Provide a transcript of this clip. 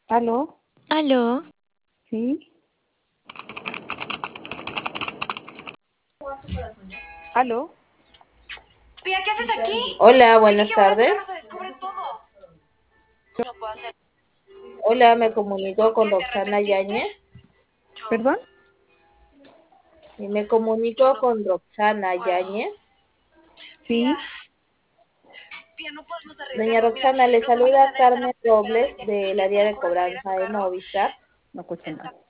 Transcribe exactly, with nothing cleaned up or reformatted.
¿Aló? Aló, ¿Sí? ¿Aló? Pía, ¿qué haces aquí? Hola, Te dije buenas que ahora tu tardes. carro se descubre todo. No puedo hacer. Hola, me comunico ¿Por con qué? ¿Te Roxana arrepentiste? Yáñez. ¿Perdón? Y me Yo comunico no con Roxana puedo. Yáñez. Pía, ¿Sí? Pía, no podemos Doña arriesgarnos. Mira, Roxana, le los amigos de saluda Adele están Carmen afuera esperando Robles y te del dije que área te de juro que me diera cobranza tu de carro. Movistar. No escucho nada.